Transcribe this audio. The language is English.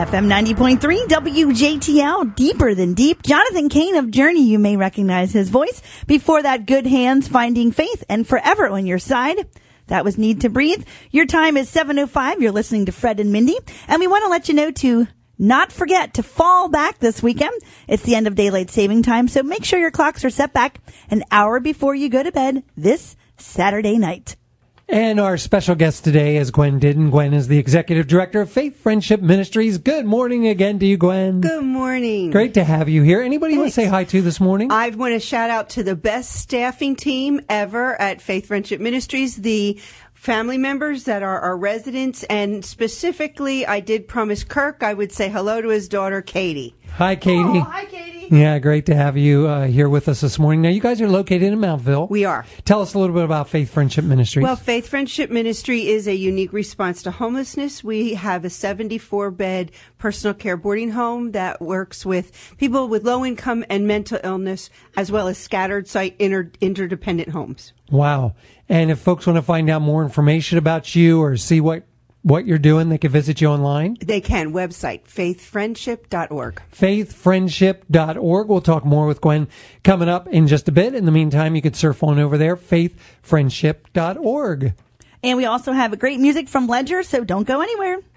FM 90.3 WJTL, Deeper Than Deep. Jonathan Cain of Journey, you may recognize his voice. Before that, Good Hands, Finding Faith, and Forever on Your Side. That was Need to Breathe. Your time is 7:05. You're listening to Fred and Mindy. And we want to let you know to not forget to fall back this weekend. It's the end of daylight saving time, so make sure your clocks are set back an hour before you go to bed this Saturday night. And our special guest today is Gwen Didden. Gwen is the Executive Director of Faith Friendship Ministries. Good morning again to you, Gwen. Good morning. Great to have you here. Anybody you want to say hi to this morning? I want to shout out to the best staffing team ever at Faith Friendship Ministries, the family members that are our residents, and specifically, I did promise Kirk I would say hello to his daughter, Katie. Hi, Katie. Oh, hi, Katie. Yeah, great to have you here with us this morning. Now, you guys are located in Mountville. We are. Tell us a little bit about Faith Friendship Ministries. Well, Faith Friendship Ministry is a unique response to homelessness. We have a 74-bed personal care boarding home that works with people with low income and mental illness, as well as scattered site interdependent homes. Wow. And if folks want to find out more information about you or see what you're doing, they can visit you online? They can. Website, faithfriendship.org. Faithfriendship.org. We'll talk more with Gwen coming up in just a bit. In the meantime, you can surf on over there, faithfriendship.org. And we also have great music from Ledger, so don't go anywhere.